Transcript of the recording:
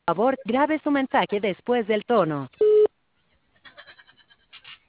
Por favor, grabe su mensaje después del tono.